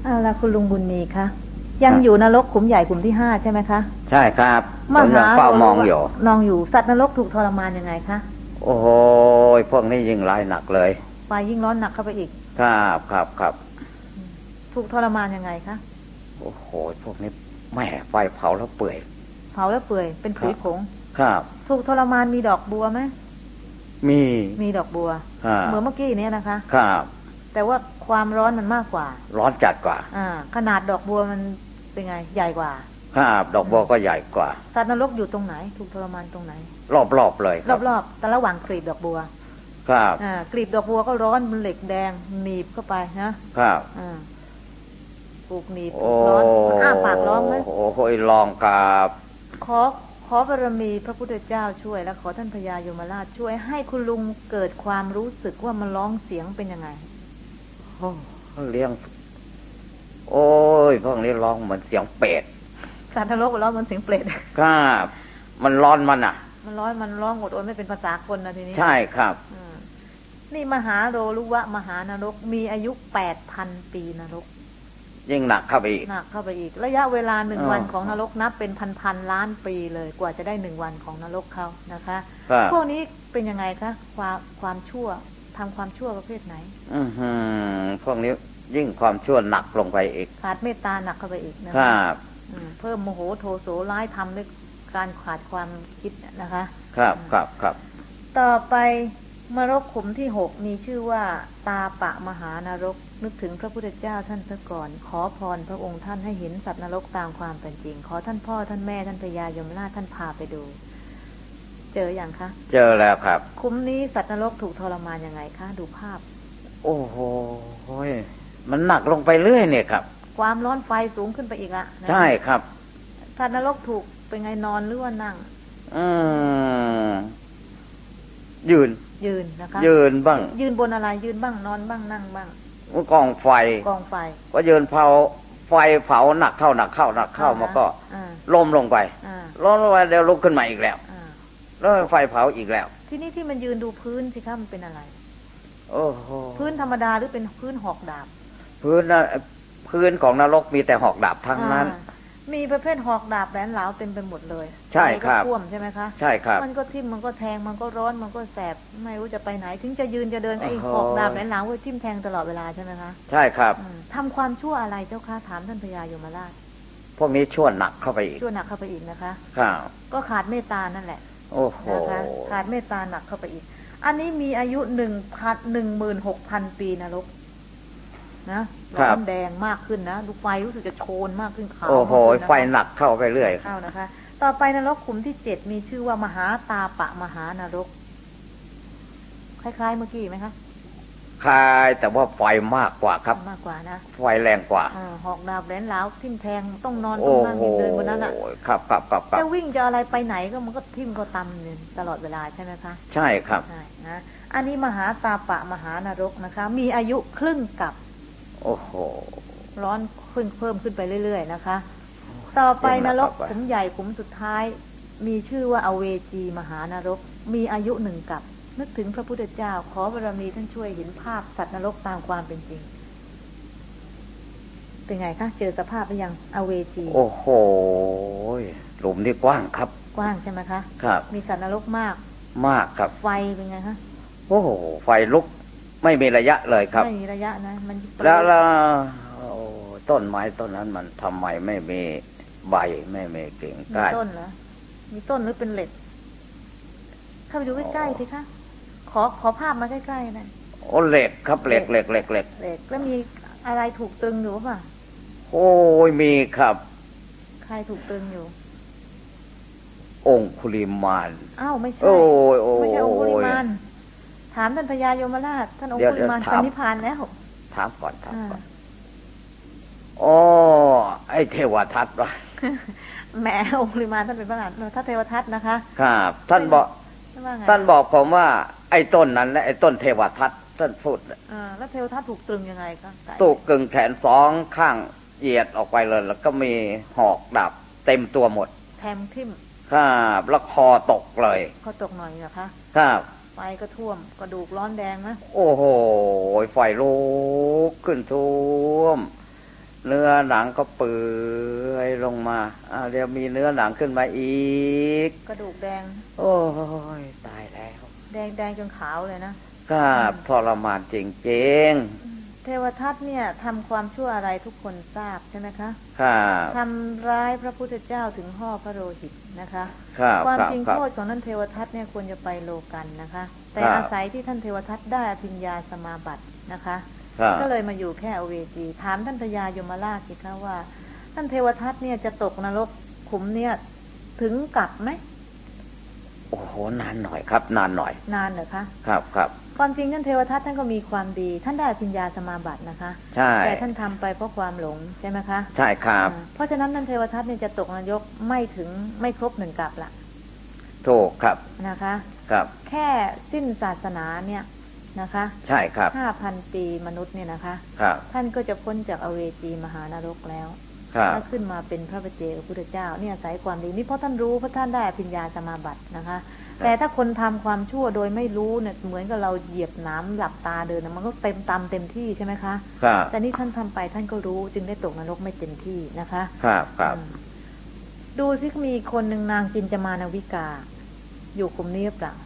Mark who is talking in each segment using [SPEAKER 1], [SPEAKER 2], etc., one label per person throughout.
[SPEAKER 1] เอาละคุณลุงบุญมีคะยังอยู่นรกขุมใหญ่ขุมที่5ใช่ไหมคะ
[SPEAKER 2] ใช่ครับ
[SPEAKER 1] มหา
[SPEAKER 2] เฝ้ามองอยู่
[SPEAKER 1] นองอยู่สัตว์นรกถูกทรมานยังไงคะ
[SPEAKER 2] โอ้โหพวกนี้ยิ่งร้ายหนักเลย
[SPEAKER 1] ไฟยิ่งร้อนหนักเข้าไปอีก
[SPEAKER 2] ครับครับครับ
[SPEAKER 1] ถูกทรมานยังไงคะ
[SPEAKER 2] โอ้โหพวกนี้แม่ไฟเผาแล้วเปื่อย
[SPEAKER 1] เผาแล้วเปื่อยเป็นผุยผง
[SPEAKER 2] ครับ
[SPEAKER 1] ถูกทรมานมีดอกบัวไหมมีดอกบัวเหมือนเมื่อกี้นี้นะคะ
[SPEAKER 2] ครับ
[SPEAKER 1] แต่ว่าความร้อนมันมากกว่า
[SPEAKER 2] ร้อนจัดกว่า
[SPEAKER 1] ขนาดดอกบัวมันเป็นไงใหญ่กว่า
[SPEAKER 2] ครับดอกบัวก็ใหญ่กว่า
[SPEAKER 1] สัตว์นรกอยู่ตรงไหนถูกทรมานตรงไหน
[SPEAKER 2] รอบๆเลย
[SPEAKER 1] รอบๆแต่ระหว่างกลีบดอกบัว
[SPEAKER 2] ครับ
[SPEAKER 1] กลีบดอกบัวก็ร้อนมันเหล็กแดงหนีบเข้าไปนะครับถูกหนีบถูกร้อนอ้าปากร้องไหม
[SPEAKER 2] โอ้โหลองกับ
[SPEAKER 1] ขอบารมีพระพุทธเจ้าช่วยและขอท่านพญายมราชช่วยให้คุณลุงเกิดความรู้สึกว่ามันร้องเสียงเป็นยังไง
[SPEAKER 2] เลี้ยงโอ้ยพวกนี้ร้องเหมือนเสียงเป็ด
[SPEAKER 1] สัตว์นรกร้องเหมือนเสียงเปรต
[SPEAKER 2] ครับมันร้อนมัน
[SPEAKER 1] ร้องอดโอยไม่เป็นภาษาคนนะทีนี้
[SPEAKER 2] ใช่ครับ
[SPEAKER 1] นี่มหาโรรุวะมหานรกมีอายุ 8,000 ปีนรก
[SPEAKER 2] ยิ่งหนักเข้าไปอีก
[SPEAKER 1] ระยะเวลา1วันของนรกนับเป็นพันล้านปีเลยกว่าจะได้1วันของนรกเขานะคะพวกนี้เป็นยังไงคะความชั่วทำความชั่วประเภทไหน
[SPEAKER 2] พวกนี้ยิ่งความชั่วหนักลงไปอีก
[SPEAKER 1] ขาดเมตตาหนักเข้าไปอีกนะครับเพิ่มโมโหโทโสร้ายทำด้วยการขาดความคิดนะคะ
[SPEAKER 2] ครับ
[SPEAKER 1] ต่อไปนรกขุมที่6มีชื่อว่าตาปะมหานรกนึกถึงพระพุทธเจ้าท่านซะก่อนขอพรพระองค์ท่านให้เห็นสัตว์นรกตามความเป็นจริงขอท่านพ่อท่านแม่ท่านพญายมราชท่านพาไปดูเจออย่างคะ
[SPEAKER 2] เจอแล้วครับ
[SPEAKER 1] ขุมนี้สัตว์นรกถูกทรมานยังไงคะดูภาพ
[SPEAKER 2] โอ้โหมันหนักลงไปเรื่อยเนี่ยครับ
[SPEAKER 1] ความร้อนไฟสูงขึ้นไปอีกละ
[SPEAKER 2] ใช่ครับ
[SPEAKER 1] สัตว์นรกถูกเป็นไงนอนหรือว่านั่ง
[SPEAKER 2] ยืน
[SPEAKER 1] นะคะ
[SPEAKER 2] ยืนบ้าง
[SPEAKER 1] ยืนบนอะไรยืนบ้างนอนบ้างนั่งบ้าง
[SPEAKER 2] กองไฟก็ยืนเผาไฟเผาหนักเข้ามันก็ล้มลงไปล้มลงไปเดี๋ยวลุกขึ้นมาอีกแล้วแล้วไฟเผาอีกแล้ว
[SPEAKER 1] ที่นี่ที่มันยืนดูพื้นสิคะมันเป็นอะไร
[SPEAKER 2] โอ้โห
[SPEAKER 1] พื้นธรรมดาหรือเป็นพื้นหอกดาบ
[SPEAKER 2] พื้นของนรกมีแต่หอกดาบทั้งนั้น
[SPEAKER 1] มีประเภทหอกดาบแหลมเหลาเต็มไปหมดเลย
[SPEAKER 2] ใช่ครับ
[SPEAKER 1] ท่วมใช่ไหมคะ
[SPEAKER 2] ใช่ครับ
[SPEAKER 1] มันก็ทิ่มมันก็แทงมันก็ร้อนมันก็แสบไม่รู้จะไปไหนถึงจะยืนจะเดินไอ้หอกดาบแหลมเหลาก็ทิ่มแทงตลอดเวลาใช่ไหมคะ
[SPEAKER 2] ใช่ครับ
[SPEAKER 1] ทำความชั่วอะไรเจ้าค่ะถามท่านพญายมราช
[SPEAKER 2] พวกนี้ชั่วหนักเข้าไปอีก
[SPEAKER 1] ชั่วหนักเข้าไปอีกนะคะ
[SPEAKER 2] ครับ
[SPEAKER 1] ก็ขาดเมตตานั่นแหละ
[SPEAKER 2] โอ้โห
[SPEAKER 1] นะคะขาดเมตตาหนักเข้าไปอีกอันนี้มีอายุ16,000 ปีนรกนะร้อนแดงมากขึ้นนะดูไฟรู้สึกจะโชนมากขึ้นขาว
[SPEAKER 2] โอ้โหไฟหนักเข้าไปเรื่อย
[SPEAKER 1] เข้านะคะต่อไปนรกขุมที่7มีชื่อว่ามหาตาปะมหานรกคล้ายๆเมื่อกี้ไหมคะ
[SPEAKER 2] คล้ายแต่ว่าไฟมากกว่าครับ
[SPEAKER 1] มากกว่านะ
[SPEAKER 2] ไฟแรงกว่า
[SPEAKER 1] หอกดาบแหลมเหลาทิ่มแทงต้องนอนต้องนั่งเดินบนนั้นอ่ะ
[SPEAKER 2] ครับ
[SPEAKER 1] จะวิ่งจะอะไรไปไหนก็มันก็ทิ่มก็ตำเนี่ยตลอดเวลาใช่ไหมคะ
[SPEAKER 2] ใช่ครับ
[SPEAKER 1] ใช่นะอันนี้มหาตาปะมหานรกนะคะมีอายุครึ่งกับ
[SPEAKER 2] โอ้โห
[SPEAKER 1] ร้อนขึ้นเพิ่มขึ้นไปเรื่อยๆนะคะต่อไปนรกขุมใหญ่ขุมสุดท้ายมีชื่อว่าอเวจีมหานรกมีอายุ1กับนึกถึงพระพุทธเจ้าขอบารมีท่านช่วยเห็นภาพสัตว์นรกตามความเป็นจริงเป็นไงคะเจอสภาพหรือยังอเวจี
[SPEAKER 2] โอ้โหหลุมนี่กว้างครับ
[SPEAKER 1] กว้างใช่ไหมคะ
[SPEAKER 2] ครับ
[SPEAKER 1] มีสัตว์นรกมาก
[SPEAKER 2] ครับ
[SPEAKER 1] ไฟเป็นไงคะ
[SPEAKER 2] โอ้โหไฟลุกไม่มีระยะเลยครับ
[SPEAKER 1] ไม่มีระยะนะมัน
[SPEAKER 2] แล้วต้นไม้ต้นนั้นมันทำไมไม่มีใบไม่มีกิ่งก้าน
[SPEAKER 1] มีต้นเหรอมีต้นหรือเป็นเหล็กเข้าไปดูใกล้ๆสิคะขอภาพมาใกล้ๆนะ
[SPEAKER 2] โอ้เหล็กครับเหล็ก
[SPEAKER 1] แล้วมีอะไรถูกตรึงอยู่ป่ะ
[SPEAKER 2] โอ้ยมีครับ
[SPEAKER 1] ใครถูกตรึงอยู่
[SPEAKER 2] องคุลิมาน
[SPEAKER 1] อ้าวไม่ใช่ไม่ใช่องคุลิมานถามท่านพญายมราชท่านองคุลิมานปนิพพานแล้ว
[SPEAKER 2] ถามก่อนอ๋อไอ้เทวทัตวะ
[SPEAKER 1] แหมองคุลิมานท่านเป็นพระอรหันต์ท่านเทวทัตนะคะ
[SPEAKER 2] ครับท่านบอกผมว่าไอ้ต้นนั้นและไอ้ต้นเทวทัตท่านพูด
[SPEAKER 1] แล้วเทวทัตถูกตรึงยังไงคะ
[SPEAKER 2] ถูกกึ่งแขน2ข้างเหยียดออกไปเลยแล้วก็มีหอกดาบเต็มตัวหมด
[SPEAKER 1] แทงทิ่ม
[SPEAKER 2] ครับแล้วคอตกเลย
[SPEAKER 1] คอตกหน่อยเหรอคะ
[SPEAKER 2] ครับ
[SPEAKER 1] ไฟก็ท่วมกระดูกร้อนแดงนะ
[SPEAKER 2] โอ้โหไฟลุกขึ้นท่วมเนื้อหนังก็เปื่อยลงมาเดี๋ยวมีเนื้อหนังขึ้นมาอีก
[SPEAKER 1] กระดูกแดง
[SPEAKER 2] โอ้ยตายแล้ว
[SPEAKER 1] แดงจนขาวเลย
[SPEAKER 2] นะครับทรมานจริง
[SPEAKER 1] ๆเทวทัตเนี่ยทำความชั่วอะไรทุกคนทราบใช่ไหมคะ
[SPEAKER 2] ครับ
[SPEAKER 1] ทำร้ายพระพุทธเจ้าถึงห่อพระโลหิตนะคะ
[SPEAKER 2] ครับ
[SPEAKER 1] ความจริงโทษของท่านเทวทัตเนี่ยควรจะไปโลกันนะคะแต่อาศัยที่ท่านเทวทัตได้อภิญญาสมาบัตินะคะก็เลยมาอยู่แค่อเวจีถามท่านพญายมราชสิคะว่าท่านเทวทัตเนี่ยจะตกนรกขุมเนี่ยถึงกลับไหม
[SPEAKER 2] โอ้โหนานหน่อยครับนานหน่อย
[SPEAKER 1] นานเหรอคะ
[SPEAKER 2] ครับ
[SPEAKER 1] ความจริงท่านเทวทัตท่านก็มีความดีท่านได้อภิญญาสมาบัตินะคะ
[SPEAKER 2] ใช่
[SPEAKER 1] แต่ท่านทำไปเพราะความหลงใช่ไหมคะ
[SPEAKER 2] ใช่ครับ
[SPEAKER 1] เพราะฉะนั้นท่านเทวทัตเนี่ยจะตกนรกไม่ครบ1 กลับละ
[SPEAKER 2] ถูกครับ
[SPEAKER 1] นะคะ
[SPEAKER 2] ครับ
[SPEAKER 1] แค่สิ้นศาสนาเนี่ยนะคะ
[SPEAKER 2] ใช่ครับ
[SPEAKER 1] 5,000 ปีมนุษย์เนี่ยนะคะ
[SPEAKER 2] ครับ
[SPEAKER 1] ท่านก็จะพ้นจากอเวจีมหานรกแล้วถ้าขึ้นมาเป็นพระปัจเจกพุทธเจ้าเนี่ยอาศัยความดีนี่เพราะท่านรู้เพราะท่านได้อภิญญาสมาบัตินะคะแต่ถ้าคนทำความชั่วโดยไม่รู้เนี่ยเหมือนกับเราเหยียบน้ำหลับตาเดินมันก็เต็มที่ใช่ไหมคะแต่นี่ท่านทำไปท่านก็รู้จึงได้ตกนรกไม่เต็มที่นะคะ
[SPEAKER 2] ครับ
[SPEAKER 1] ดูซิมีคนหนึ่งนางจินจามานวิกาอยู่คุมนี้หรือเปล่า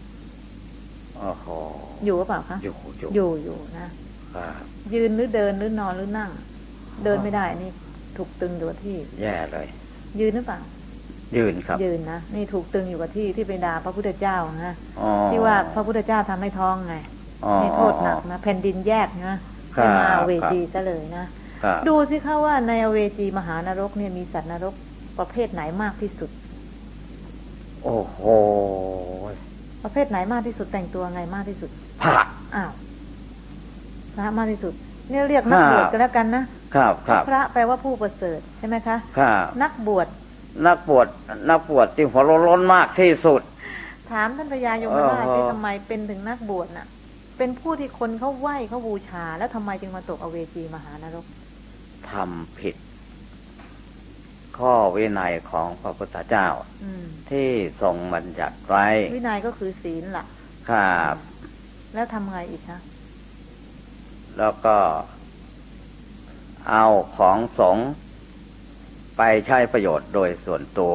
[SPEAKER 1] อยู่หรือเปล่าคะอยู่นะยืนหรือเดินหรือนอนหรือนั่งเดินไม่ได้นี่ถูกตึงอยู่กับที่
[SPEAKER 2] แย่เลย
[SPEAKER 1] ยืนหรือเปล่า
[SPEAKER 2] ยืนครับ
[SPEAKER 1] ยืนนะนี่ถูกตึงอยู่กับที่ไปด่าพระพุทธเจ้านะที่ว่าพระพุทธเจ้าทำให้ท้องไงนี่โทษหนักนะแผ่นดินแยกนะเป็นมาเวจีซะเลยนะดูสิคะว่าในอเวจีมหานรกเนี่ยมีสัตว์นรกประเภทไหนมากที่สุด
[SPEAKER 2] โอ้โห
[SPEAKER 1] ประเภทไหนมากที่สุดแต่งตัวไงมากที่สุด
[SPEAKER 2] พระ
[SPEAKER 1] พระมากที่สุดนี่เรียกนักบวชก็แล้วกันนะครับพระแปลว่าผู้ประเสริฐใช่ไหมคะนักบวช
[SPEAKER 2] ที่หัวร้อนมากที่สุด
[SPEAKER 1] ถามท่านพญายมราชทำไมเป็นถึงนักบวชน่ะเป็นผู้ที่คนเขาไหว้เขาบูชาแล้วทำไมจึงมาตกอเวจีมหานรก
[SPEAKER 2] ทำผิดข้อวินัยของพระพุทธเจ้าที่ทรงบัญญัติไว้
[SPEAKER 1] วินัยก็คือศีลล่ะ
[SPEAKER 2] ครับ
[SPEAKER 1] แล้วทำไงอีกคะ
[SPEAKER 2] แล้วก็เอาของสงฆ์ไปใช้ประโยชน์โดยส่วนตัว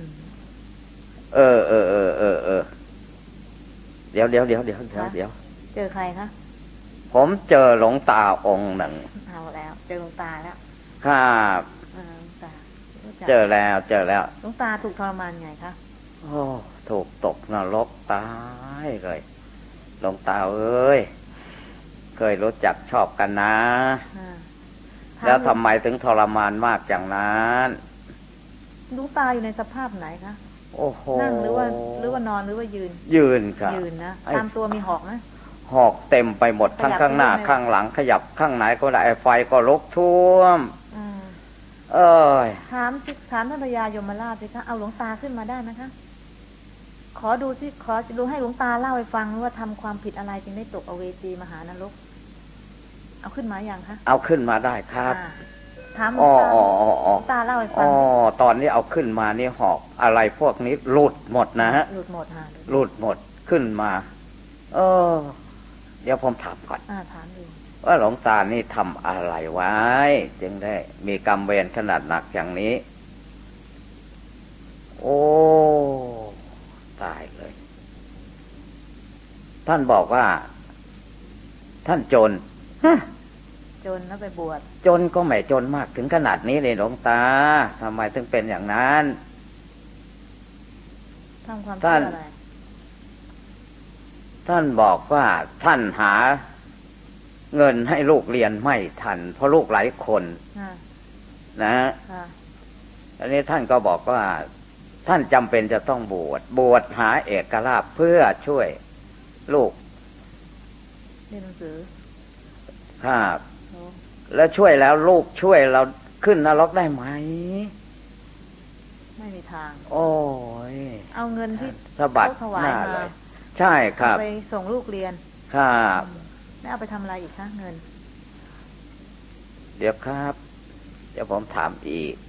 [SPEAKER 2] เดี๋ยว
[SPEAKER 1] เจอใครคะ
[SPEAKER 2] ผมเจอหลวงตาองค์หนึ่ง
[SPEAKER 1] เอาแล้วเจอหลวงตาแล้ว
[SPEAKER 2] ครับเจอแล้ว
[SPEAKER 1] หลวงตาถูกทรมานไงคะ
[SPEAKER 2] ถูกตกนรกตายเลยหลวงตาเอ้ยเคยรู้จักชอบกันนะแล้วทำไมถึงทรมานมากอย่างนั้น
[SPEAKER 1] หลวงตาอยู่ในสภาพไหนคะ
[SPEAKER 2] โอ้โห
[SPEAKER 1] นั่งหรือว่านอนหรือว่า
[SPEAKER 2] ยืนครับ
[SPEAKER 1] ยืนนะตามตัวมีหอกนะ
[SPEAKER 2] หอกเต็มไปหมดทั้งข้างหน้าข้างหลังขยับข้างไหนก็ได้ไฟก็ลุกท่วม
[SPEAKER 1] ถามท่านพญายมราชสิคะเอาหลวงตาขึ้นมาได้ไหมคะขอดูให้หลวงตาเล่าให้ฟังว่าทำความผิดอะไรจึงได้ตกอเวจีมหานรกเอาขึ้นมาอย่างคะ
[SPEAKER 2] เอาขึ้นมาได้ครับ
[SPEAKER 1] ถามหลวงตาเล่าให้ฟัง
[SPEAKER 2] ตอนนี้เอาขึ้นมานี่หอกอะไรพวกนี้หลุดหมดนะฮะ
[SPEAKER 1] หลุดห
[SPEAKER 2] มดขึ้นมาเดี๋ยวผมถามก่อน
[SPEAKER 1] ถามดู
[SPEAKER 2] ว่าหลวงตานี่ทำอะไรไว้จึงได้มีกรรมเวรขนาดหนักอย่างนี้โอ้ตายเลยท่านบอกว่าท่านจน
[SPEAKER 1] แล้วไปบวช
[SPEAKER 2] จนก็ไม่จนมากถึงขนาดนี้เลยหลวงตาทำไมถึงเป็นอย่างนั้น
[SPEAKER 1] ทำความชั่วอะไร
[SPEAKER 2] ท่านบอกว่าท่านหาเงินให้ลูกเรียนไม่ทันเพราะลูกหลายคนนะอันนี้ท่านก็บอกว่าท่านจำเป็นจะต้องบวชหาเอกราชเพื่อช่วยลูก
[SPEAKER 1] เรียนหนังสือ
[SPEAKER 2] ครับแล้วช่วยแล้วลูกช่วยเราขึ้นนรกได้ไหม
[SPEAKER 1] ไม่มีทาง
[SPEAKER 2] โอ้ย
[SPEAKER 1] เอาเงินที่
[SPEAKER 2] สะบัดหน้าเลยใช่ครับ
[SPEAKER 1] ไปส่งลูกเรียน
[SPEAKER 2] ครับ
[SPEAKER 1] แล้วเอาไปทำอะไรอีกคะเงิน
[SPEAKER 2] เดี๋ยวครับเดี๋ยวผมถามอีก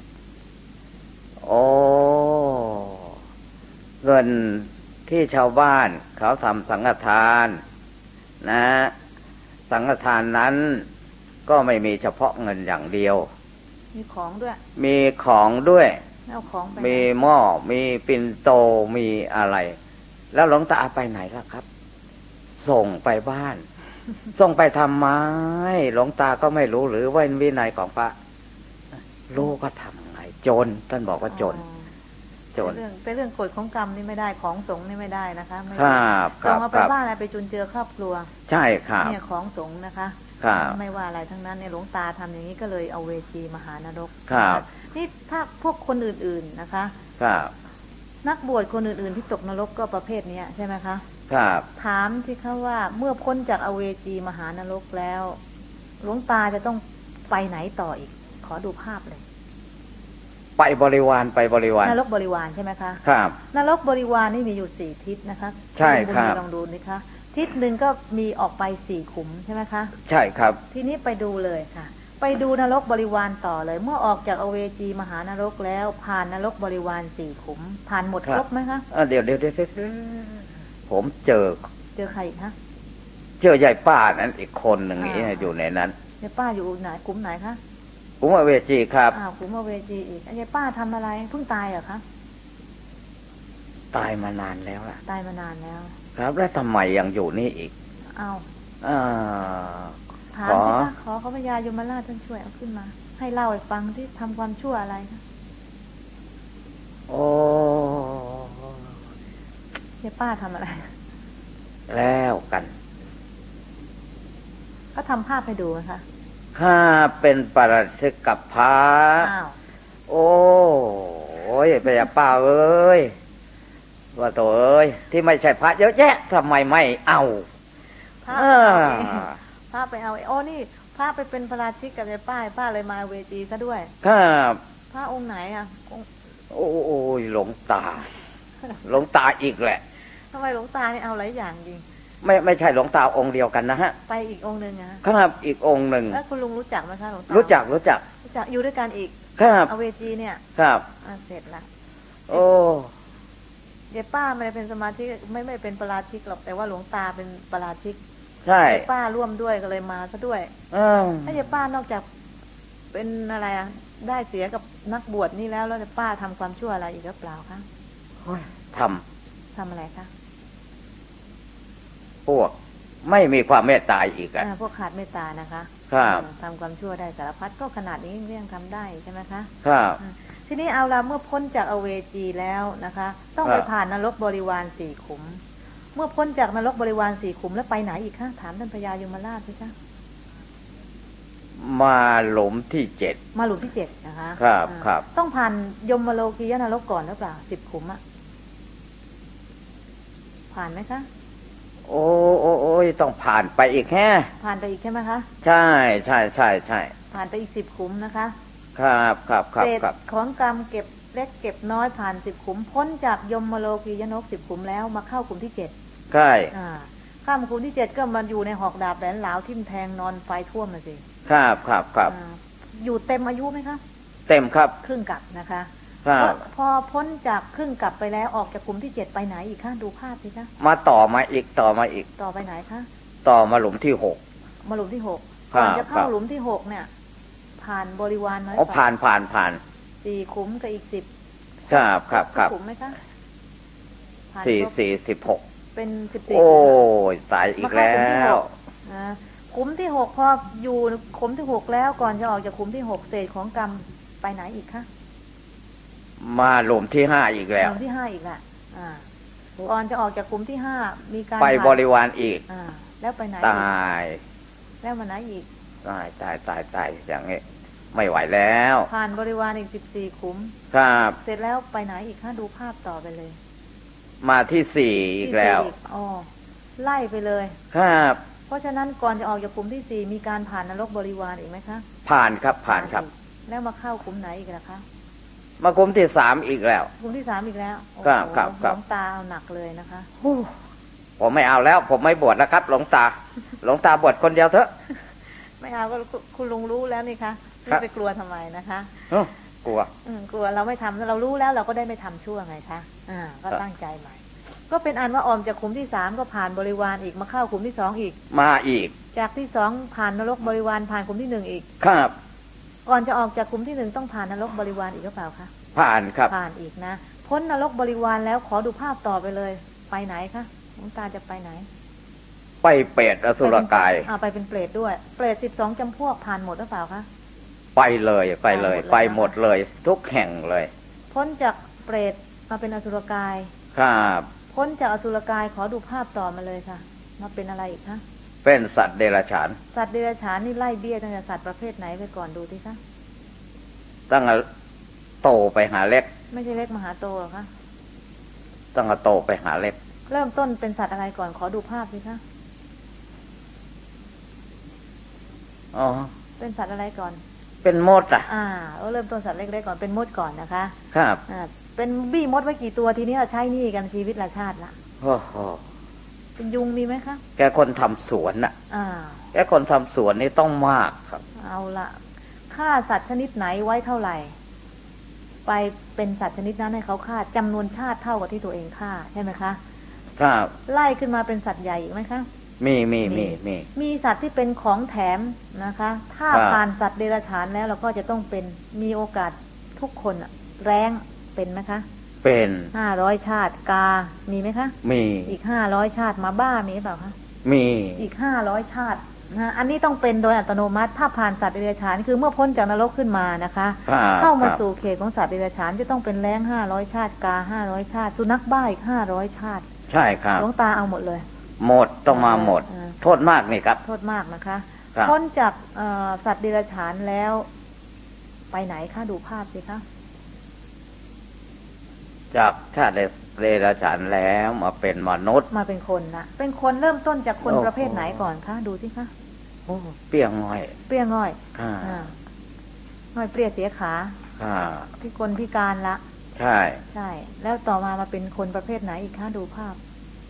[SPEAKER 2] เงินที่ชาวบ้านเขาทำสังฆทานนะสังฆทานนั้นก็ไม่มีเฉพาะเงินอย่างเดียว
[SPEAKER 1] มีของด้วย
[SPEAKER 2] มีของด้วย
[SPEAKER 1] เอาของไป
[SPEAKER 2] มีหม้อมีปิ่นโตมีอะไรแล้วหลวงตาไปไหนล่ะครับส่งไปบ้าน ส่งไปทำไมหลวงตาก็ไม่รู้หรือว่าวินัยของพระรู้ก็ทำไงจนท่านบอกว่าจน
[SPEAKER 1] เป็นเรื่องกฎของกรรมนี่ไม่ได้ของสงฆ์นี่ไม่ได้นะคะไม่
[SPEAKER 2] ครับ
[SPEAKER 1] ต้องเอาไปบ้านอะไรไปจุนเจือครอบครัว
[SPEAKER 2] ใช่ครับ
[SPEAKER 1] เนี่ยของสงฆ์นะคะไม่ว่าอะไรทั้งนั้นเนี่ยหลวงตาทำอย่างนี้ก็เลยเอาเวจีมหานรก
[SPEAKER 2] ครับ
[SPEAKER 1] นี่ถ้าพวกคนอื่นๆนะคะ
[SPEAKER 2] ครับ
[SPEAKER 1] นักบวชคนอื่นๆที่ตกนรกก็ประเภทนี้ใช่ไหมคะ
[SPEAKER 2] ครับ
[SPEAKER 1] ถามสิคะว่าเมื่อพ้นจากอเวจีมหานรกแล้วหลวงตาจะต้องไปไหนต่ออีกขอดูภาพเลย
[SPEAKER 2] ไปบริวาร
[SPEAKER 1] นรกบริวารใช่ไหมคะ
[SPEAKER 2] ครับ
[SPEAKER 1] นรกบริวารนี่มีอยู่4ทิศนะคะ
[SPEAKER 2] ใช่ครับ
[SPEAKER 1] ลองดูนี่คะทิศหนึ่งก็มีออกไป4ขุมใช่ไหมคะ
[SPEAKER 2] ใช่ครับ
[SPEAKER 1] ทีนี้ไปดูเลยค่ะไปดูนรกบริวารต่อเลยเมื่อออกจากอเวจีมหานรกแล้วผ่านนรกบริวาร4ขุมผ่านหมดครบไหมคะ
[SPEAKER 2] เดี๋ยวผมเจอ
[SPEAKER 1] ใครอีกคะ
[SPEAKER 2] เจอยายป้านั้นอีกคนหนึ่งนี่อยู่ในนั้น
[SPEAKER 1] ยายป้าอยู่ไหนกลุ่มไหนคะ
[SPEAKER 2] กลุ่มอเวจีครับ
[SPEAKER 1] กลุ่มอเวจีอีกยายป้าทำอะไรเพิ่งตายเหรอคะ
[SPEAKER 2] ตายมานานแล้วล่ะ
[SPEAKER 1] ตายมานานแล้ว
[SPEAKER 2] ครับแล้วทำไมยังอยู่นี่อีก
[SPEAKER 1] ถามสิคะขอพระยายมราชท่านช่วยเอาขึ้นมาให้เล่าให้ฟังที่ทำความชั่วอะไรคะ
[SPEAKER 2] โอ้
[SPEAKER 1] ยายป้าทำอะไร
[SPEAKER 2] แล้วกัน
[SPEAKER 1] ก็ทำภาพให้ดูนะคะ
[SPEAKER 2] ข้าเป็นปราชิกกับพระโอ้ยไปอย่าป้าเอ้ยว่าตัวเอ้ยที่ไม่ใช่พระเยอะแยะทำไมไม่เอา
[SPEAKER 1] พระไปเอาโอ้นี่พระไปเป็นปราชิกกับยายป้าเลยมาเวจีซะด้วย
[SPEAKER 2] ครับ
[SPEAKER 1] พระองค์ไหนอ่ะ
[SPEAKER 2] โอ้ยหลวงตาอีกแหละ
[SPEAKER 1] ทำไมหลวงตานี่เอาหลายอย่างจริง
[SPEAKER 2] ไม่ใช่หลวงตาองค์เดียวกันนะฮะ
[SPEAKER 1] ไปอีกองค์หนึ่งนะ
[SPEAKER 2] ครับอีกองค์หนึ่ง
[SPEAKER 1] แล้วคุณลุงรู้จักไหมคะหลวงตา
[SPEAKER 2] รู้จัก
[SPEAKER 1] อยู่ด้วยกันอีก
[SPEAKER 2] ครับ
[SPEAKER 1] เอาเวจีเนี่ย
[SPEAKER 2] ครับ
[SPEAKER 1] เสร็จละ
[SPEAKER 2] โอ้
[SPEAKER 1] ยายป้าไม่ได้เป็นสมาชิกไม่เป็นปราชิกหรอกแต่ว่าหลวงตาเป็นปราชิก
[SPEAKER 2] ใช่
[SPEAKER 1] ยายป้าร่วมด้วยก็เลยมาซะด้วยถ้ายายป้านอกจากเป็นอะไรอ่ะได้เสียกับนักบวชนี่แล้วยายป้าทำความชั่วอะไรอีกหรือเปล่าคะ
[SPEAKER 2] ท
[SPEAKER 1] ำอะไรคะ
[SPEAKER 2] พวกไม่มีความเมตตาอีกอ่ะ
[SPEAKER 1] พวกขาดเมตตานะคะ
[SPEAKER 2] ครับ
[SPEAKER 1] ทำความชั่วได้สารพัดก็ขนาดนี้ยังทำได้ใช่ไหมคะ
[SPEAKER 2] ครับ
[SPEAKER 1] ทีนี้เอาละเมื่อพ้นจากอเวจีแล้วนะคะต้องไปผ่านนรกบริวาร4ขุมเมื่อพ้นจากนรกบริวาร4ขุมแล้วไปไหนอีกคะถามท่านพญายมราชสิคะ
[SPEAKER 2] มาหลุมที่7
[SPEAKER 1] มาหลุมที่7นะคะ
[SPEAKER 2] ครับ
[SPEAKER 1] ต้องผ่านยมโลกียนรกก่อนหรือเปล่า10ขุมอะผ่านไหมคะ
[SPEAKER 2] โอ้ยต้องผ่านไปอีกแค่
[SPEAKER 1] ผ่านไปอีกใช่ไหมคะ
[SPEAKER 2] ใช่
[SPEAKER 1] ผ่านไปอีก10ขุมนะคะ
[SPEAKER 2] ครับ
[SPEAKER 1] เศษของกรรมเก็บเล็กเก็บน้อยผ่าน10ขุมพ้นจากยมโลกียนรก10ขุมแล้วมาเข้าขุมที่7
[SPEAKER 2] ใช่
[SPEAKER 1] ข้ามขุมที่7ก็มาอยู่ในหอกดาบแหลมหลาวทิ่มแทงนอนไฟท่วมมาสิ
[SPEAKER 2] ครับ
[SPEAKER 1] อยู่เต็มอายุไหมคะ
[SPEAKER 2] เต็มครับ
[SPEAKER 1] ครึ่งกับนะคะพอพ้นจากครึ่งกลับไปแล้วออกจากกลุ่มที่7ไปไหนอีกคะดูภาพสิคะ
[SPEAKER 2] มาต่อมาอีกต่อ
[SPEAKER 1] ไปไหนคะ
[SPEAKER 2] ต่อมาหลุมที่6
[SPEAKER 1] มาหลุมที่6ก่อนจะเข้าหลุมที่6เนี่ยผ่านบริวารน้อย
[SPEAKER 2] ผ่าน
[SPEAKER 1] 4ขุมกับอีก10
[SPEAKER 2] ครับ
[SPEAKER 1] ขุมไหมคะ
[SPEAKER 2] 16
[SPEAKER 1] เป็น14
[SPEAKER 2] โอ้ยตายอีกแล้ว
[SPEAKER 1] ขุมที่6พออยู่ขุมที่6แล้วก่อนจะออกจากขุมที่6เศษของกรรมไปไหนอีกคะ
[SPEAKER 2] มาหลุมที่5อีกแล้ว
[SPEAKER 1] หลุมที่5อีกแหละก่อนจะออกจากกลุ่มที่5มีการ
[SPEAKER 2] ไปบริวารอีก
[SPEAKER 1] แล้วไปไหน
[SPEAKER 2] ตาย
[SPEAKER 1] แล้วมาไหนอีก
[SPEAKER 2] ตายอย่างนี้ไม่ไหวแล้ว
[SPEAKER 1] ผ่านบริวารอีก14ขุม
[SPEAKER 2] ครับ
[SPEAKER 1] เสร็จแล้วไปไหนอีกคะดูภาพต่อไปเลย
[SPEAKER 2] มาที่4อีกแล้ว
[SPEAKER 1] ไล่ไปเลย
[SPEAKER 2] ครับ
[SPEAKER 1] เพราะฉะนั้นก่อนจะออกจากกลุ่มที่4มีการผ่านนรกบริวารอีกไหมคะ
[SPEAKER 2] ผ่านครับ
[SPEAKER 1] แล้วมาเข้ากลุ่มไหนอีกล่ะคะ
[SPEAKER 2] มากลุ่มที่3อีกแล้ว
[SPEAKER 1] กลุ่มที่3อีกแล้ว
[SPEAKER 2] ครับ
[SPEAKER 1] หลวงตาเอาหนักเลยนะคะ
[SPEAKER 2] ผมไม่เอาแล้วผมไม่บวชแล้วครับหลวงตาบวชคนเดียวเถอะ
[SPEAKER 1] ไม่เอาก็คุณลุงรู้แล้วนี่คะไม่ไปกลัวทำไมนะคะ
[SPEAKER 2] กลัว
[SPEAKER 1] เราไม่ทำเรารู้แล้วเราก็ได้ไม่ทำชั่วไงคะก็ตั้งใจใหม่ก็เป็นอันว่าออกจากขุมที่3ก็ผ่านบริวารอีกมาเข้าขุมที่2อีก
[SPEAKER 2] มาอีก
[SPEAKER 1] จากที่2ผ่านนรกบริวารผ่านขุมที่1อีก
[SPEAKER 2] ครับ
[SPEAKER 1] ก่อนจะออกจากขุมที่1ต้องผ่านนรกบริวารอีกหรือเปล่าคะ
[SPEAKER 2] ผ่านครับ
[SPEAKER 1] ผ่านอีกนะพ้นนรกบริวารแล้วขอดูภาพต่อไปเลยไปไหนคะหลวงตาจะไปไหน
[SPEAKER 2] ไปเปรตอสุรกาย
[SPEAKER 1] ไปเป็นเปรตด้วยเปรต12จำพวกผ่านหมดหรือเปล่าคะ
[SPEAKER 2] ไปเลยไปหมดเลยทุกแห่งเลย
[SPEAKER 1] พ้นจากเปรตมาเป็นอสุรกาย
[SPEAKER 2] ครับ
[SPEAKER 1] พ้นจากอสุรกายขอดูภาพต่อมาเลยค่ะมาเป็นอะไรอีกคะ
[SPEAKER 2] เป็นสัตว์เดรัจฉาน
[SPEAKER 1] สัตว์เดรัจฉานนี่ไล่เบี้ยตั้งแต่สัตว์ประเภทไหนไปก่อนดูสิคะ
[SPEAKER 2] ตั้งแต่โตไปหาเล็ก
[SPEAKER 1] ไม่ใช่เล็กมหาโตหรอคะ
[SPEAKER 2] ตั้งแต่โตไปหาเล็ก
[SPEAKER 1] เริ่มต้นเป็นสัตว์อะไรก่อนขอดูภาพสิคะ
[SPEAKER 2] อ๋อ
[SPEAKER 1] เป็นสัตว์อะไรก่อน
[SPEAKER 2] เป็นมด
[SPEAKER 1] เริ่มต้นสัตว์เล็กๆก่อนเป็นมดก่อนนะคะ
[SPEAKER 2] ครับ
[SPEAKER 1] เป็นบี้มดไว้กี่ตัวทีนี้ใช้หนี้กันชีวิตละชาติละ
[SPEAKER 2] โอ้โห
[SPEAKER 1] เป็นยุงมีไหมคะ
[SPEAKER 2] แกคนทำสวนน่ะแกคนทำสวนนี่ต้องมากครับ
[SPEAKER 1] เอาละฆ่าสัตว์ชนิดไหนไว้เท่าไหร่ไปเป็นสัตว์ชนิดนั้นให้เขาฆ่าจำนวนชาติเท่ากับที่ตัวเองฆ่าใช่ไหมคะ
[SPEAKER 2] ครับ
[SPEAKER 1] ไล่ขึ้นมาเป็นสัตว์ใหญ่อีกไหมคะมีสัตว์ที่เป็นของแถมนะคะถ้าผ่านสัตว์เดรัจฉานแล้วเราก็จะต้องเป็นมีโอกาสทุกคนแรงเป็นไหมคะ
[SPEAKER 2] เป็น
[SPEAKER 1] 500ชาติกามีไหมคะ
[SPEAKER 2] มี
[SPEAKER 1] อีก500ชาติมาบ้ามีเปล่าคะ
[SPEAKER 2] มี
[SPEAKER 1] อีก500ชาตินะอันนี้ต้องเป็นโดยอัตโนมัติถ้าผ่านสัตว์เดรัจฉานคือเมื่อพ้นจากนรกขึ้นมานะคะเข้ามาสู่เขตของสัตว์เดรัจฉานจะต้องเป็นแรง500ชาติกา500ชาติสุนัขบ้าอีก500ชาติ
[SPEAKER 2] ใช่ครับ
[SPEAKER 1] หลวงตาเอาหมดเลย
[SPEAKER 2] หมดต้องมาหมดโทษมากนี่ครับ
[SPEAKER 1] โทษมากนะคะพ้นจากสัตว์เดรัจฉานแล้วไปไหนคะดูภาพสิคะ
[SPEAKER 2] จากชาติเดรัจฉานแล้วมาเป็นมนุษย์
[SPEAKER 1] มาเป็นคนนะเป็นคนเริ่มต้นจากคนประเภทไหนก่อนคะดูสิคะ
[SPEAKER 2] โอ้เปี้ยง่อย
[SPEAKER 1] ง่อยเปรี้ยเสียขาพิกลพิการละ
[SPEAKER 2] ใช่
[SPEAKER 1] แล้วต่อมาเป็นคนประเภทไหนอีกคะดูภาพ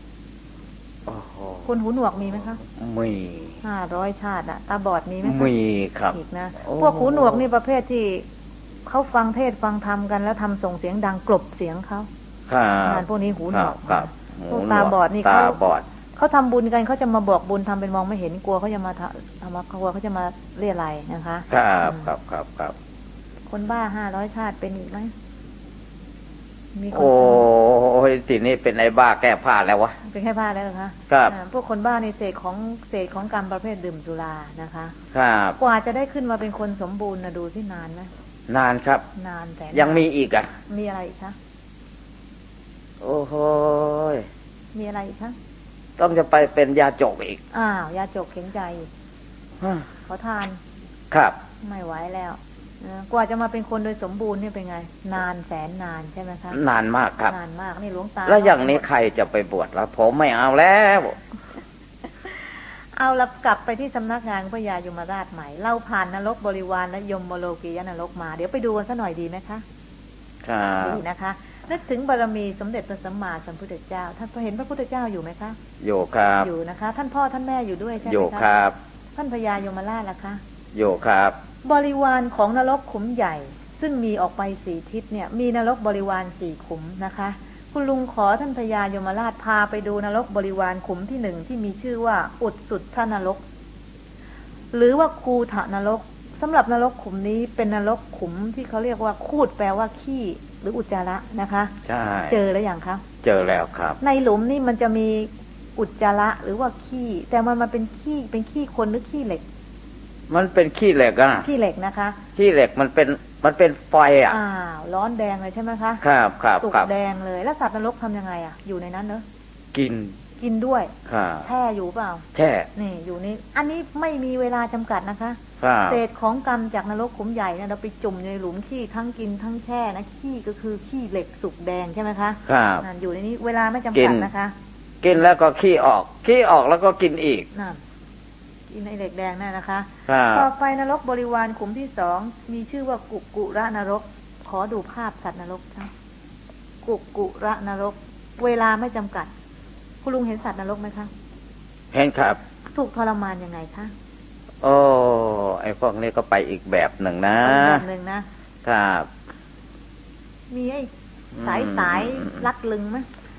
[SPEAKER 1] คนหูหนวกมีไหมคะ
[SPEAKER 2] มี
[SPEAKER 1] 500ชาติตาบอดมีไหม
[SPEAKER 2] มีครับ
[SPEAKER 1] อีกนะพวกหูหนวกนี่ประเภทที่เขาฟังเทศฟังธรรมกันแล้วทำส่งเสียงดังกลบเสียงเขาพวกนี้หูหนวกพวกตาบอดนี่เขาทำบุญกันเขาจะมาบอกบุญทำเป็นมองไม่เห็นกลัวเขาจะมากลัวเขาจะมาเรียอะไรนะคะ
[SPEAKER 2] ครับ
[SPEAKER 1] คนบ้า500ชาติเป็นอีกไหม
[SPEAKER 2] โอ้ยทีนี้เป็นไอ้บ้าแก้ผ้าแล้ววะ
[SPEAKER 1] เป็นแค่ผ้าแล้วเหรอคะ
[SPEAKER 2] ครับ
[SPEAKER 1] พวกคนบ้าในเศษของกรรมประเภทดื่มสุรานะคะ
[SPEAKER 2] ครับ
[SPEAKER 1] กว่าจะได้ขึ้นมาเป็นคนสมบูรณ์นะดูที่นานไหม
[SPEAKER 2] นานครับ
[SPEAKER 1] นานแต่
[SPEAKER 2] ยังมีอีก
[SPEAKER 1] มีอะไรอีกคะ
[SPEAKER 2] โอ้โห
[SPEAKER 1] มีอะไรอีกคะ
[SPEAKER 2] ต้องจะไปเป็นยาจกอีก
[SPEAKER 1] ยาจกเข็นใจขอทาน
[SPEAKER 2] ครับ
[SPEAKER 1] ไม่ไหวแล้วกว่าจะมาเป็นคนโดยสมบูรณ์นี่เป็นไงนานแสนนานใช่ไหมคะ
[SPEAKER 2] นานมากครับ
[SPEAKER 1] นานมากนี่หลวงตา
[SPEAKER 2] แล้วอย่างนี้ใครจะไปบวชแล้วผมไม่เอาแล้ว
[SPEAKER 1] เอาละกลับไปที่สำนักงานพระยายมราชใหม่เล่าผ่านนรกบริวารและยมโลกียนรกมาเดี๋ยวไปดูกันสักหน่อยดีไหมคะดีนะคะนึกถึงบารมีสมเด็จพระสัมมาสัมพุทธเจ้าท่านเห็นพระพุทธเจ้าอยู่ไหมคะ
[SPEAKER 2] อยู่ครับ
[SPEAKER 1] อยู่นะคะท่านพ่อท่านแม่อยู่ด้วยใช่ไหมคะ
[SPEAKER 2] อยู่ครับ
[SPEAKER 1] ท่านพญายมราชล่ะคะ
[SPEAKER 2] อยู่ครับ
[SPEAKER 1] บริวารของนรกขุมใหญ่ซึ่งมีออกไป4ทิศเนี่ยมีนรกบริวาร4ขุมนะคะคุณลุงขอท่านพญายมราชพาไปดูนรกบริวารขุมที่1ที่มีชื่อว่าอุดสุดทนรกหรือว่าคูถนรกสำหรับนรกขุมนี้เป็นนรกขุมที่เขาเรียกว่าคูดแปลว่าขี้หรืออุจจาระนะคะ
[SPEAKER 2] ใช่
[SPEAKER 1] เจอแล้วอย่างคะ
[SPEAKER 2] เจอแล้วครับ
[SPEAKER 1] ในหลุมนี่มันจะมีอุจจาระหรือว่าขี้แต่มันเป็นขี้คนหรือขี้เหล็ก
[SPEAKER 2] มันเป็นขี้เหล็ก
[SPEAKER 1] ขี้เหล็กนะคะ
[SPEAKER 2] ขี้เหล็กมันเป็นไฟ
[SPEAKER 1] ร้อนแดงเลยใช่ไหมคะ
[SPEAKER 2] ครับ
[SPEAKER 1] สุกแดงเลยแล้วสัตว์นรกทำยังไงอยู่ในนั้นเนอะกินด้วยแช่อยู่เปล่า
[SPEAKER 2] แช่
[SPEAKER 1] นี่อยู่นี่อันนี้ไม่มีเวลาจำกัดนะคะเศษของกรรมจากนรกขุมใหญ่เนี่ยเราไปจุ่มในหลุมขี้ทั้งกินทั้งแช่นะขี้ก็คือขี้เหล็กสุกแดงใช่ไหมคะ
[SPEAKER 2] ครับ
[SPEAKER 1] อยู่ในนี้เวลาไม่จำกัดนะคะ
[SPEAKER 2] กินแล้วก็ขี้ออกแล้วก็กินอีก
[SPEAKER 1] กินในเหล็กแดงนั่นนะคะต่อไปนรกบริวารขุมที่2มีชื่อว่ากุระนรกขอดูภาพสัตว์นรกนะกุระนรกเวลาไม่จำกัดคุณลุงเห็นสัตว์นรกไหมคะ
[SPEAKER 2] เห็นครับ
[SPEAKER 1] ถูกทรมานยังไงคะ
[SPEAKER 2] โอ้ไอ้พวกนี้ก็ไปอีกแบบหนึ่งนะ
[SPEAKER 1] แบบหนึ่งนะครับมีไอ้สายรัดลึงไหม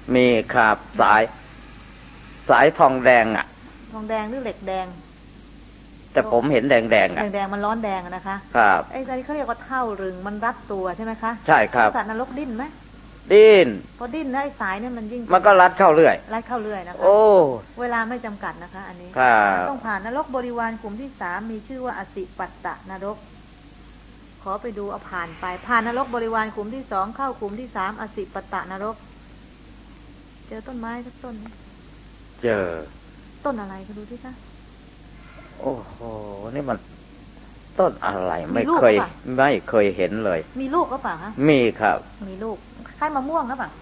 [SPEAKER 2] มีครับสายทองแดงอ่ะ
[SPEAKER 1] ทองแดงหรือเหล็กแดง
[SPEAKER 2] แต่ผมเห็นแดงอ่ะ
[SPEAKER 1] แดงมันร้อนแดงนะคะ
[SPEAKER 2] ครับ
[SPEAKER 1] ไอ้ที่เขาเรียกว่าเท่ารึงมันรัดตัวใช่ไหมคะ
[SPEAKER 2] ใช่ครับ
[SPEAKER 1] สัตว์นรกดิ้นไหม
[SPEAKER 2] ดิ้น
[SPEAKER 1] พอดิ้นแล้วไอ้สายเนี่ยมันยิ่ง
[SPEAKER 2] มันก็รัดเข้าเรื่อย
[SPEAKER 1] นะคะ
[SPEAKER 2] โอ้
[SPEAKER 1] เวลาไม่จำกัดนะคะอันนี้ต้องผ่านนรกบริวารกลุ่มที่3มีชื่อว่าอสิปัตตนรกขอไปดูเอาผ่านไปผ่านนรกบริวารกลุ่มที่2เข้ากลุ่มที่3อสิปัตตนรกเจอต้นไม้สักต้น
[SPEAKER 2] เจอ
[SPEAKER 1] ต้นอะไรก็ดูสิคะ
[SPEAKER 2] โอ้โหนี่มันต้นอะไรไม่เคยเห็นเลย
[SPEAKER 1] มีลูกก็เปล่าคะ
[SPEAKER 2] มีครับ
[SPEAKER 1] มีลูกคล้ายมะม่วงก็เปล่า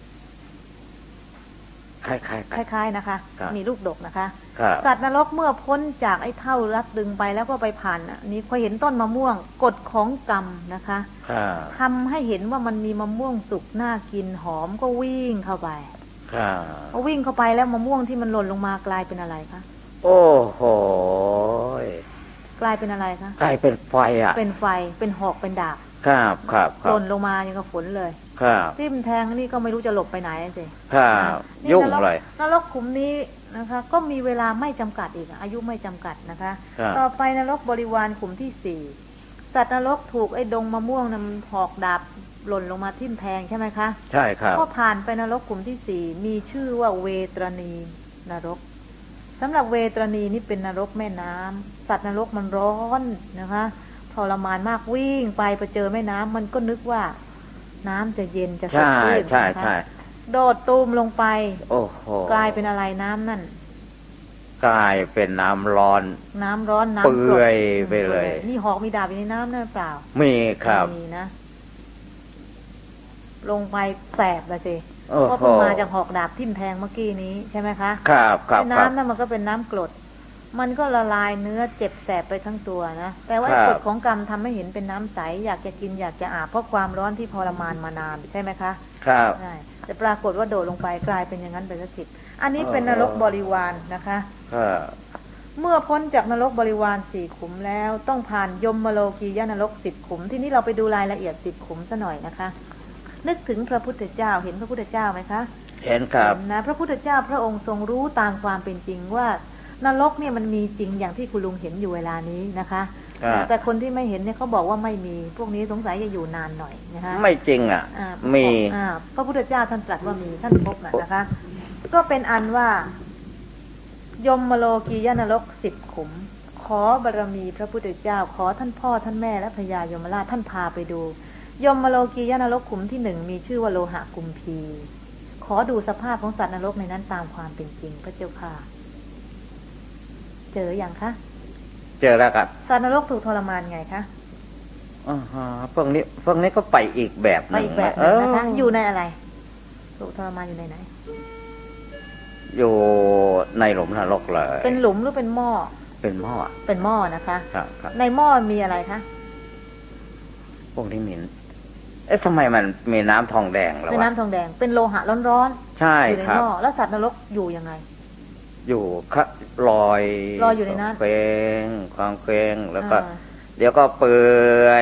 [SPEAKER 2] คล้
[SPEAKER 1] ายๆนะคะมีลูกดกนะคะ
[SPEAKER 2] ครับ
[SPEAKER 1] สัตว์นรกเมื่อพ้นจากไอ้เท่ารัดดึงไปแล้วก็ไปผ่านนี้พอเห็นต้นมะม่วงกฎของกรรมนะคะทำให้เห็นว่ามันมีมะม่วงสุกน่ากินหอมก็วิ่งเข้าไปพอวิ่งเข้าไปแล้วมะม่วงที่มันหล่นลงมากลายเป็นอะไรคะ
[SPEAKER 2] โอ้โห
[SPEAKER 1] กลายเป็นอะไรคะ
[SPEAKER 2] กลายเป็นไฟอ่ะ
[SPEAKER 1] เป็นไฟเป็นหอกเป็นดาบ
[SPEAKER 2] ครับ
[SPEAKER 1] หล่นลงมาอย่างกับฝนเลยทิ่มแทงนี่ก็ไม่รู้จะหลบไปไหนสิ
[SPEAKER 2] ยุ่งเลย
[SPEAKER 1] นรกขุมนี้นะคะก็มีเวลาไม่จำกัดอีกอายุไม่จำกัดนะคะต่อไปนรกบริวารขุมที่4สัตว์นรกถูกไอ้ดงมะม่วงนำหอกดาบหล่นลงมาทิ่มแทงใช่ไหมคะ
[SPEAKER 2] ใช่ครับ
[SPEAKER 1] ก็ผ่านไปนรกขุมที่4มีชื่อว่าเวตรณีนรกสำหรับเวตรณีนี่เป็นนรกแม่น้ำสัตว์นรกมันร้อนนะคะทรมานมากวิ่งไปเจอแม่น้ำมันก็นึกว่าน้ำจะเย็นจะสดชื่นนะคะโดดตูมลงไป
[SPEAKER 2] โอ้โห
[SPEAKER 1] กลายเป็นอะไรน้ำนั่น
[SPEAKER 2] กลายเป็นน้ำร้อน
[SPEAKER 1] น้ำเปื่อยไปเลยมีหอกมีดาบอยู่ในน้ำนั่นเปล่า
[SPEAKER 2] มีครับ
[SPEAKER 1] มีนะลงไปแสบเลยสิเพราะเพิ่งมาจากหอกดาบทิ่มแทงเมื่อกี้นี้ใช่ไหมคะ
[SPEAKER 2] ครับ
[SPEAKER 1] น้ำนั่นมันก็เป็นน้ำกรดมันก็ละลายเนื้อเจ็บแสบไปทั้งตัวนะแต่ว่ากฎของกรรมทำให้เห็นเป็นน้ำใสอยากจะกินอยากจะอาบเพราะความร้อนที่ทรมานมานานใช่ไหมคะ
[SPEAKER 2] ครับ
[SPEAKER 1] ใช่แต่ปรากฏว่าโดดลงไปกลายเป็นอย่างนั้นไปสักทีอันนี้เป็นนรกบริวารนะคะเมื่อพ้นจากนรกบริวาร4 ขุมแล้วต้องผ่านยมโลกียนรก10 ขุมที่นี้เราไปดูรายละเอียด10 ขุมซะหน่อยนะคะนึกถึงพระพุทธเจ้าเห็นพระพุทธเจ้าไหมคะ
[SPEAKER 2] เห็นครับ
[SPEAKER 1] นะพระพุทธเจ้าพระองค์ทรงรู้ตามความเป็นจริงว่านรกเนี่ยมันมีจริงอย่างที่คุณลุงเห็นอยู่เวลานี้นะคะแต่คนที่ไม่เห็นเนี่ยเขาบอกว่าไม่มีพวกนี้สงสัยจะอยู่นานหน่อยนะคะ
[SPEAKER 2] ไม่จริงอ่ะมี
[SPEAKER 1] พระพุทธเจ้าท่านตรัสว่ามีท่านพบนะคะก็เป็นอันว่ายมโลกียนรก10 ขุมขอบารมีพระพุทธเจ้าขอท่านพ่อท่านแม่และพญายมราชท่านพาไปดูยมโลกียนรกขุมที่1มีชื่อว่าโลหะกุมพีขอดูสภาพของสัตว์นรกในนั้นตามความเป็นจริงพระเจ้าค่ะเจออย่างคะ
[SPEAKER 2] เจอแล้วครับ
[SPEAKER 1] สัตว์นรกถูกทรมานไงคะ
[SPEAKER 2] พวกนี้ก็ไปอีกแบบหนึ่ง
[SPEAKER 1] นะคะอยู่ในอะไรถูกทรมานอยู่ในไหน
[SPEAKER 2] อยู่ในหลุมนรกเลย
[SPEAKER 1] เป็นหลุมหรือเป็นหม้อ
[SPEAKER 2] เป็นหม้อ
[SPEAKER 1] นะคะ
[SPEAKER 2] ครับ
[SPEAKER 1] ในหม้อมีอะไรคะ
[SPEAKER 2] พวกนี้มีทำไมมันมีน้ำทองแดงแล้ว
[SPEAKER 1] เป็นน้ำทองแดงเป็นโลหะร้อน
[SPEAKER 2] ๆใช่ครับ
[SPEAKER 1] อยู่ในหม้อแล้วสัตว์นรกอยู่ยังไง
[SPEAKER 2] อยู่ลอย
[SPEAKER 1] อยู่ในนั้น
[SPEAKER 2] ความเคร่งแล้วก็เดี๋ยวก็เปื่อย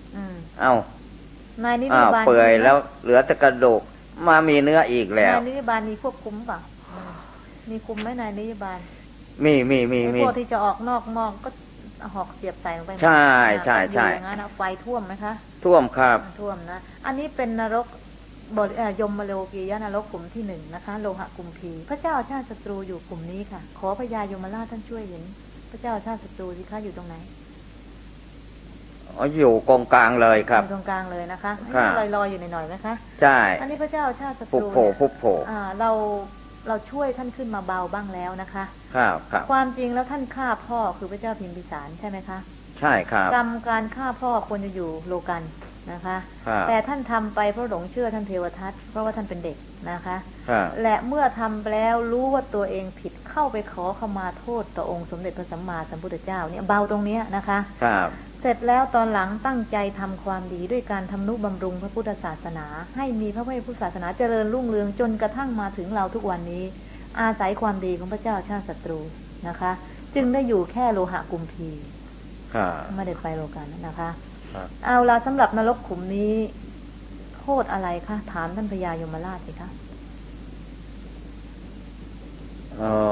[SPEAKER 1] นายนิริบาล
[SPEAKER 2] เปื่อยแล้วเหลือแต่กระดูกมามีเนื้ออีกแล้ว
[SPEAKER 1] นายนิริบาลมีควบคุมป่ะมีคุมไหมนายนิริบาล
[SPEAKER 2] มี
[SPEAKER 1] พวกที่จะออกนอกหม้อก็หอกเสียบใส่ลงไป
[SPEAKER 2] ใช่
[SPEAKER 1] อย่างนั้นไฟท่วมไหมคะ
[SPEAKER 2] ท่วมครับ
[SPEAKER 1] ท่วมนะอันนี้เป็นนรกยมโลกียนรกกลุ่มที่1นะคะโลหะกุมพีพระเจ้าชาติศัตรูอยู่กลุ่มนี้ค่ะขอพญายมราชท่านช่วยเห็นพระเจ้าชาติศัตรูสิคะอยู่ตรงไหน
[SPEAKER 2] อยู่กองกลางเลยครับ
[SPEAKER 1] ตรงกลางเลยนะคะลอยอยู่หน่อยๆนะคะ
[SPEAKER 2] ใช่
[SPEAKER 1] อันนี้พระเจ้าชาติศัตรู
[SPEAKER 2] พุบโผล่
[SPEAKER 1] เราช่วยท่านขึ้นมาเบาบ้างแล้วนะคะ
[SPEAKER 2] ครับ
[SPEAKER 1] ความจริงแล้วท่านฆ่าพ่อคือพระเจ้าพิมพิสารใช่ไหมคะ
[SPEAKER 2] ใช่ครับ
[SPEAKER 1] กรรมการฆ่าพ่อควรจะอยู่โลกันนะคะแต่ท่านทำไปเพราะหลงเชื่อท่านเทวทัตเพราะว่าท่านเป็นเด็กนะคะและเมื่อทำแล้วรู้ว่าตัวเองผิดเข้าไปขอขมาโทษต่อองค์สมเด็จพระสัมมาสัมพุทธเจ้าเนี่ยเบาตรงนี้นะคะเสร็จแล้วตอนหลังตั้งใจทำความดีด้วยการทำนุบำรุงพระพุทธศาสนาให้มีพระพุทธศาสนาเจริญรุ่งเรืองจนกระทั่งมาถึงเราทุกวันนี้อาศัยความดีของพระเจ้าชาติศัตรูนะคะจึงได้อยู่แค่โลหะกุมพีไม่ได้ไปโลกันนะคะเอาละสำหรับนรกขุมนี้โทษอะไรคะถามท่านพญายมราชสิคะ
[SPEAKER 2] อ๋อ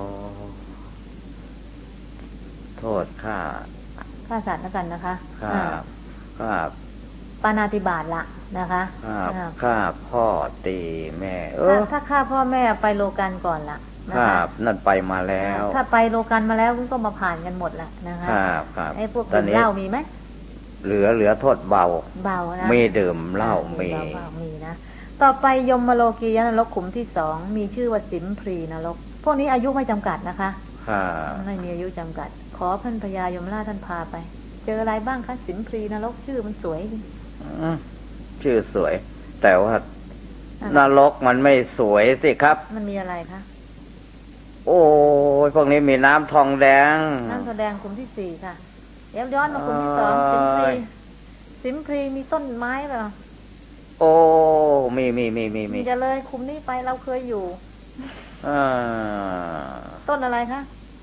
[SPEAKER 2] โทษฆ่า
[SPEAKER 1] สัตว์แล้วกันนะคะ
[SPEAKER 2] ครับ
[SPEAKER 1] ปาณาติบาตละนะคะ
[SPEAKER 2] ฆ่าพ่อตีแม่
[SPEAKER 1] ถ้าฆ่าพ่อแม่ไปโลกันก่อนละ
[SPEAKER 2] นะคะนั่นไปมาแล้ว
[SPEAKER 1] ถ้าไปโลกันมาแล้วก็มาผ่านกันหมดละนะคะไอ้พวกดื่มเหล้ามีไหม
[SPEAKER 2] เหลือโทษเบา
[SPEAKER 1] นะ
[SPEAKER 2] มีดื่มเหล้ามี
[SPEAKER 1] นะต่อไปยมโลกียนรกขุมที่สองมีชื่อว่าสิมพรีนรกพวกนี้อายุไม่จำกัดนะคะไม่มีอายุจำกัดขอพันพญายมราชท่านพาไปเจออะไรบ้างคะสิมพรีนรกชื่อมันสวยดิ
[SPEAKER 2] ชื่อสวยแต่ว่านรกมันไม่สวยสิครับ
[SPEAKER 1] มันมีอะไรคะ
[SPEAKER 2] โอ้ยพวกนี้มีน้ำทองแดง
[SPEAKER 1] กลุ่มที่สี่ค่ะเดี๋ยวย้อนมากลุ่มที่สองสิมพรีมีต้นไม้เหรอ
[SPEAKER 2] โอ้มี
[SPEAKER 1] จะเลยกลุ่มนี้ไปเราเคยอยู่ต้นอะไรคะ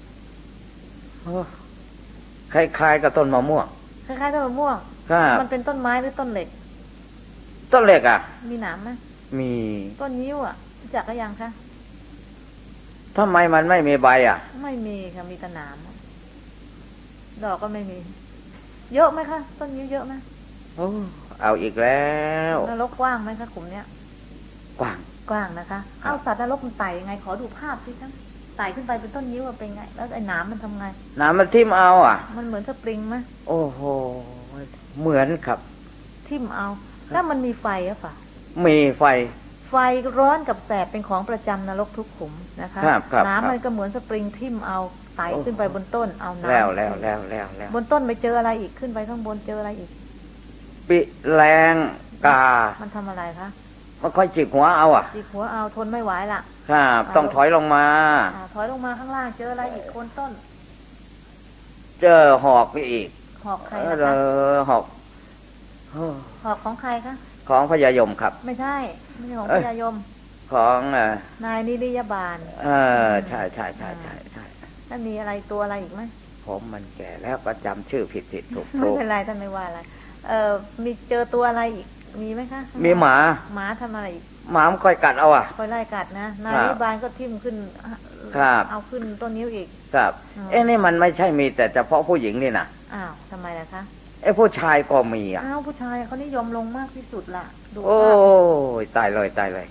[SPEAKER 2] คล้ายๆกับต้นมะม่วง
[SPEAKER 1] คล้ายๆต้นมะม่วงมันเป็นต้นไม้หรือต้นเหล็ก
[SPEAKER 2] อ่ะ
[SPEAKER 1] มีหนามไหม
[SPEAKER 2] มี
[SPEAKER 1] ต้นยิ้วอ่ะจักก็ยังคะ
[SPEAKER 2] ทำไมมันไม่มีใบอ่ะ
[SPEAKER 1] ไม่มีค่ะมีแต่หนามดอกก็ไม่มีเยอะไหมคะต้นยิ้วเยอะไหม
[SPEAKER 2] เอาอีกแล้ว
[SPEAKER 1] นรกกว้างไหมคะกลุ่มเนี้ย
[SPEAKER 2] ก
[SPEAKER 1] ว้างนะคะเอาสัตว์นรกมันไต่ยังไงขอดูภาพสิคะไต่ขึ้นไปเป็นต้นยิ้วเป็นไงแล้วไอ้หนามมันทำไง
[SPEAKER 2] หนามมันทิ่มเอาอ่ะ
[SPEAKER 1] มันเหมือนสปริงไหม
[SPEAKER 2] โอ้โหเหมือนครับ
[SPEAKER 1] ทิ่มเอาแล้วมันมีไฟหรือเปล่า
[SPEAKER 2] มีไฟ
[SPEAKER 1] ร้อนกับแสบเป็นของประจำนรกทุกขุมนะคะน้ำมันก็เหมือนสปริงทิ่มเอาไต่ขึ้นไปบนต้นเอาน้ำ
[SPEAKER 2] แล้ว
[SPEAKER 1] บนต้นไปเจออะไรอีกขึ้นไปข้างบนเจออะไรอีก
[SPEAKER 2] ปิแรงกา
[SPEAKER 1] มันทำอะไรคะ
[SPEAKER 2] มันค่อยจิกหัวเอา
[SPEAKER 1] จิกหัวเอาทนไม่ไหวละ
[SPEAKER 2] ครับต้องถอยลงมา
[SPEAKER 1] ถอยลงมาข้างล่างเจออะไรอีกคนต้น
[SPEAKER 2] เจอหอกอีก
[SPEAKER 1] หอกใครนะคะ
[SPEAKER 2] หอก
[SPEAKER 1] ของใครคะ
[SPEAKER 2] ของพญายมครับ
[SPEAKER 1] ไม่ใช่ของพญายม
[SPEAKER 2] ของ
[SPEAKER 1] นายนิริยบาล
[SPEAKER 2] ใช่
[SPEAKER 1] ถ้ามีอะไรตัวอะไรอีกไหม
[SPEAKER 2] ผมมันแก่แล้วก็จำชื่อผิดถูก
[SPEAKER 1] ไม่เป็นไรท่านไม่ว่าอะไรมีเจอตัวอะไรอีกมีไหมคะ
[SPEAKER 2] มีหมา
[SPEAKER 1] ทำอะไรอีก
[SPEAKER 2] หมามันค่อยกัดเอา
[SPEAKER 1] ค่อยไล่กัดนะนายนิริยบาลก็ทิ่มขึ้นเอาขึ้นต้นนิ้วอีก
[SPEAKER 2] ครับนี่มันไม่ใช่มีแต่เฉพาะผู้หญิงนี่นะ
[SPEAKER 1] ทำไมล่ะคะ
[SPEAKER 2] ผู้ชายก็มี
[SPEAKER 1] ผู้ชายเขานิยมลงมากที่สุดล่ะดู
[SPEAKER 2] โอ้ยตายเลย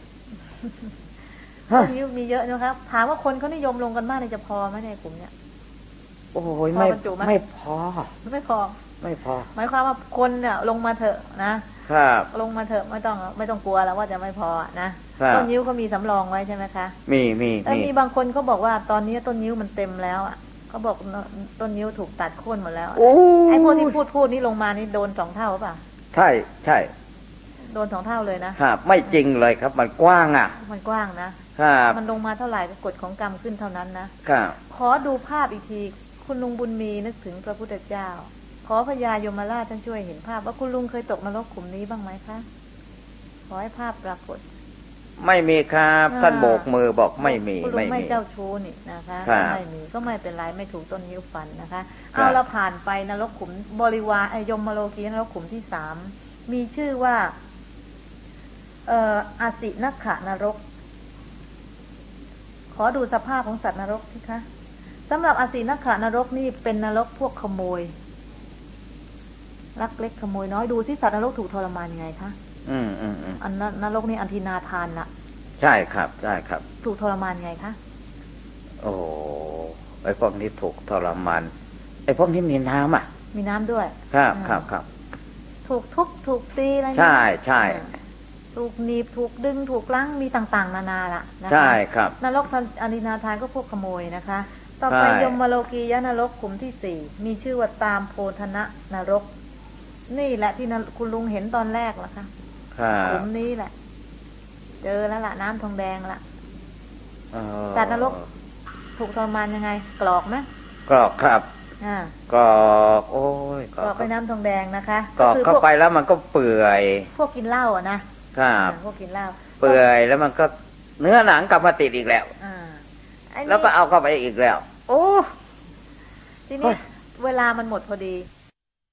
[SPEAKER 1] ต้นนิ้วมีเยอะนะครับถามว่าคนเขานิยมลงกันมากเลยจะพอไหมในกลุ่มเนี้ย
[SPEAKER 2] โอ้ยไม่พอ
[SPEAKER 1] หมายความว่าคนเนี่ยลงมาเถอะนะครับลงมาเถอะไม่ต้องกลัวแล้วว่าจะไม่พอนะต้นนิ้วเขามีสำรองไว้ใช่ไหมคะมีบางคนเขาบอกว่าตอนนี้ต้นนิ้วมันเต็มแล้วเขาบอกต้นนิ้วถูกตัดโค่นหมดแล้วไอ้พวกที่พูดนี่ลงมานี่โดน2 เท่าป่ะ
[SPEAKER 2] ใช่
[SPEAKER 1] โดน2 เท่าเลยนะครับ
[SPEAKER 2] ไม่จริงเลยครับมันกว้าง
[SPEAKER 1] มันกว้างนะครับมันลงมาเท่าไหร่ก็กฎของกรรมขึ้นเท่านั้นนะครับขอดูภาพอีกทีคุณลุงบุญมีนึกถึงพระพุทธเจ้าขอพญายมราชท่านช่วยเห็นภาพว่าคุณลุงเคยตกนรกขุมนี้บ้างไหมคะขอให้ภาพปรากฏ
[SPEAKER 2] ไม่มีครับท่านโบกมือบอกไม่มี
[SPEAKER 1] คุณลุงไม่เจ้าชู้นี่นะคะไม่มีก็ไม่เป็นไรไม่ถูกต้นนิ้วฟันนะคะเอาเราผ่านไปนรกขุมบริวารยมโลกีนรกขุมที่3มีชื่อว่าอาสินักขะนรกขอดูสภาพของสัตว์นรกสิคะสำหรับอาสินักขะนรกนี่เป็นนรกพวกขโมยลักเล็กขโมยน้อยดูที่สัตว์นรกถูกทรมานยังไงคะอันนรกนี่อันทินาทานละ
[SPEAKER 2] ใช่ครับ
[SPEAKER 1] ถูกทรมานไงคะ
[SPEAKER 2] โอ้ไอ้พวกนี้ถูกทรมานไอ้พวกนี้มีน้ำ
[SPEAKER 1] มีน้ำด้วย
[SPEAKER 2] ครับ
[SPEAKER 1] ถูกทุบถูกตีอะไร
[SPEAKER 2] ใช่
[SPEAKER 1] ถูกหนีบถูกดึงถูกลั้งมีต่างๆนานาละ
[SPEAKER 2] นะคะใช่ครับ
[SPEAKER 1] นรกอันทินาทานก็พวกขโมยนะคะต่อไปยมโลกียนรกขุมที่4มีชื่อว่าตามโพธนะนรกนี่แหละที่คุณลุงเห็นตอนแรกล่ะคะขุมนี้แหละเจอแล้วล่ะน้ำทองแดงละสัตว์นรกถูกทรมานยังไงกรอกไหม
[SPEAKER 2] กรอกครับกรอกโอ้ย
[SPEAKER 1] กรอกไปน้ำทองแดงนะคะ
[SPEAKER 2] กรอกเข้าไปแล้วมันก็เปื่อย
[SPEAKER 1] พวกกินเหล้านะครับพวกกินเหล้า
[SPEAKER 2] เปื่อยแล้วมันก็เนื้อหนังกลับมาติดอีกแล้วแล้วก็เอาเข้าไปอีกแล้ว
[SPEAKER 1] โอ้ทีนี้เวลามันหมดพอดี